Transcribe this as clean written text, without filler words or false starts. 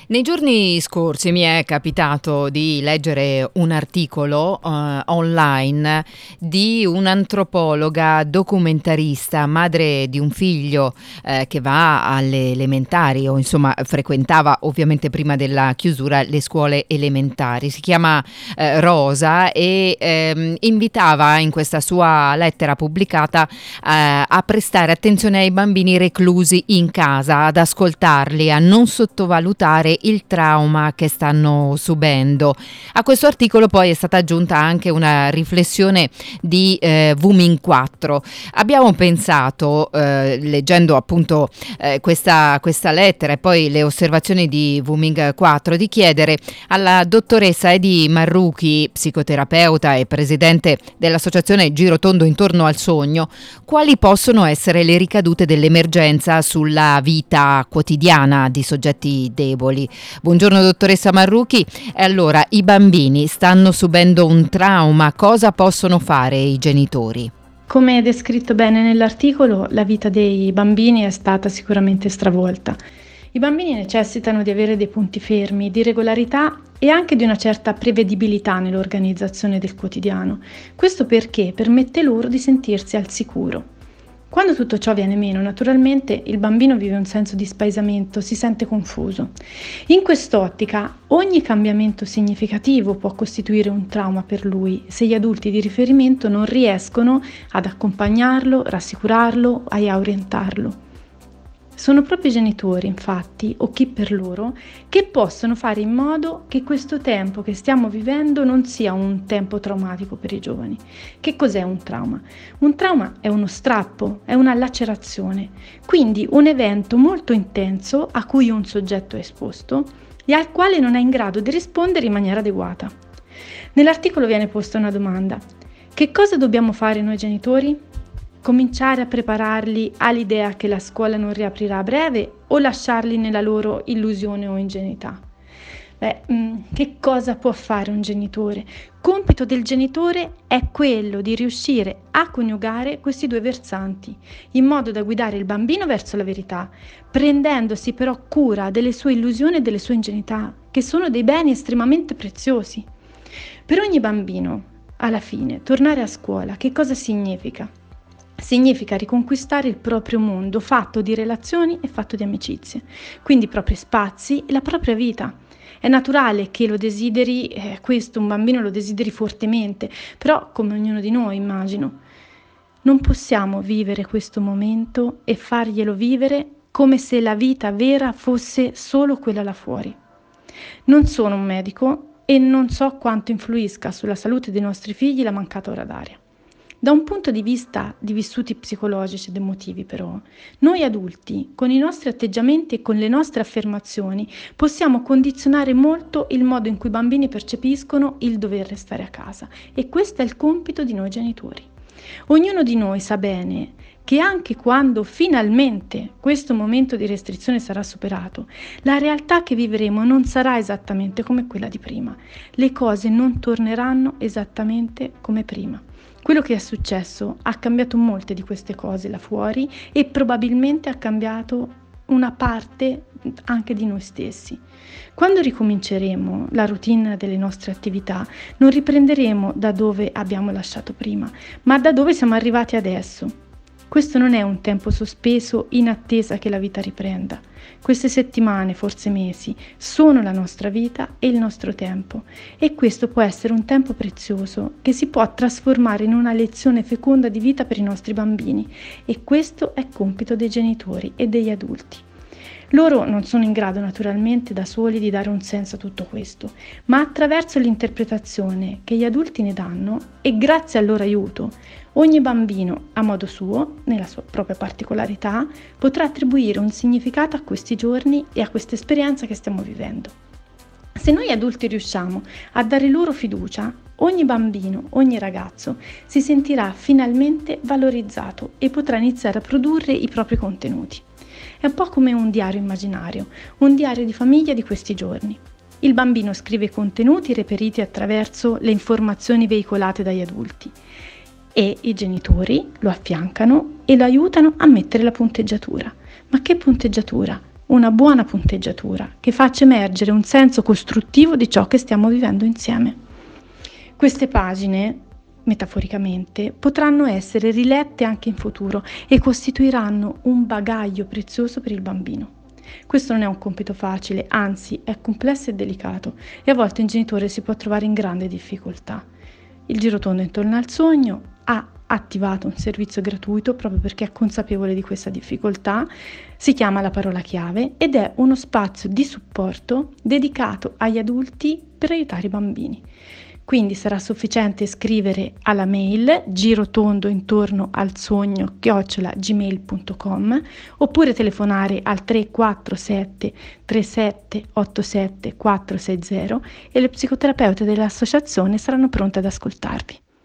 Nei giorni scorsi mi è capitato di leggere un articolo online di un'antropologa documentarista, madre di un figlio che va alle elementari, o insomma frequentava ovviamente prima della chiusura le scuole elementari. Si chiama Rosa e invitava in questa sua lettera pubblicata a prestare attenzione ai bambini reclusi in casa, ad ascoltarli, a non sottovalutare il trauma che stanno subendo. A questo articolo poi è stata aggiunta anche una riflessione di Wumin 4. Abbiamo pensato, leggendo appunto questa lettera e poi le osservazioni di Wumin 4, di chiedere alla dottoressa Edi Marruchi, psicoterapeuta e presidente dell'associazione Girotondo intorno al sogno, quali possono essere le ricadute dell'emergenza sulla vita quotidiana di soggetti deboli. Buongiorno dottoressa Marruchi. Allora, i bambini stanno subendo un trauma, cosa possono fare i genitori? Come descritto bene nell'articolo, la vita dei bambini è stata sicuramente stravolta. I bambini necessitano di avere dei punti fermi, di regolarità e anche di una certa prevedibilità nell'organizzazione del quotidiano. Questo perché permette loro di sentirsi al sicuro. Quando tutto ciò viene meno, naturalmente il bambino vive un senso di spaesamento, si sente confuso. In quest'ottica, ogni cambiamento significativo può costituire un trauma per lui se gli adulti di riferimento non riescono ad accompagnarlo, rassicurarlo e a orientarlo. Sono proprio i genitori, infatti, o chi per loro, che possono fare in modo che questo tempo che stiamo vivendo non sia un tempo traumatico per i giovani. Che cos'è un trauma? Un trauma è uno strappo, è una lacerazione, quindi un evento molto intenso a cui un soggetto è esposto e al quale non è in grado di rispondere in maniera adeguata. Nell'articolo viene posta una domanda: che cosa dobbiamo fare noi genitori? Cominciare a prepararli all'idea che la scuola non riaprirà a breve o lasciarli nella loro illusione o ingenuità? Che cosa può fare un genitore? Compito del genitore è quello di riuscire a coniugare questi due versanti, in modo da guidare il bambino verso la verità, prendendosi però cura delle sue illusioni e delle sue ingenuità, che sono dei beni estremamente preziosi. Per ogni bambino, alla fine, tornare a scuola, che cosa significa? Significa riconquistare il proprio mondo fatto di relazioni e fatto di amicizie, quindi i propri spazi e la propria vita. È naturale che lo desideri, questo un bambino lo desideri fortemente, però come ognuno di noi, immagino. Non possiamo vivere questo momento e farglielo vivere come se la vita vera fosse solo quella là fuori. Non sono un medico e non so quanto influisca sulla salute dei nostri figli la mancata ora d'aria. Da un punto di vista di vissuti psicologici ed emotivi, però, noi adulti, con i nostri atteggiamenti e con le nostre affermazioni, possiamo condizionare molto il modo in cui i bambini percepiscono il dover restare a casa. E questo è il compito di noi genitori. Ognuno di noi sa bene che anche quando finalmente questo momento di restrizione sarà superato, la realtà che vivremo non sarà esattamente come quella di prima. Le cose non torneranno esattamente come prima. Quello che è successo ha cambiato molte di queste cose là fuori e probabilmente ha cambiato una parte anche di noi stessi. Quando ricominceremo la routine delle nostre attività, non riprenderemo da dove abbiamo lasciato prima, ma da dove siamo arrivati adesso. Questo non è un tempo sospeso in attesa che la vita riprenda. Queste settimane, forse mesi, sono la nostra vita e il nostro tempo, e questo può essere un tempo prezioso che si può trasformare in una lezione feconda di vita per i nostri bambini, e questo è compito dei genitori e degli adulti. Loro non sono in grado naturalmente da soli di dare un senso a tutto questo, ma attraverso l'interpretazione che gli adulti ne danno e grazie al loro aiuto, ogni bambino a modo suo, nella sua propria particolarità, potrà attribuire un significato a questi giorni e a questa esperienza che stiamo vivendo. Se noi adulti riusciamo a dare loro fiducia, ogni bambino, ogni ragazzo si sentirà finalmente valorizzato e potrà iniziare a produrre i propri contenuti. È un po' come un diario immaginario, un diario di famiglia di questi giorni. Il bambino scrive i contenuti reperiti attraverso le informazioni veicolate dagli adulti e i genitori lo affiancano e lo aiutano a mettere la punteggiatura. Ma che punteggiatura? una buona punteggiatura che faccia emergere un senso costruttivo di ciò che stiamo vivendo insieme. Queste pagine, metaforicamente, potranno essere rilette anche in futuro e costituiranno un bagaglio prezioso per il bambino. Questo non è un compito facile, anzi è complesso e delicato e a volte un genitore si può trovare in grande difficoltà. Il Girotondo intorno al sogno ha attivato un servizio gratuito proprio perché è consapevole di questa difficoltà, si chiama La Parola Chiave ed è uno spazio di supporto dedicato agli adulti per aiutare i bambini. Quindi sarà sufficiente scrivere alla mail girotondointornoalsogno@gmail.com oppure telefonare al 347 3787 460 e le psicoterapeute dell'associazione saranno pronte ad ascoltarvi.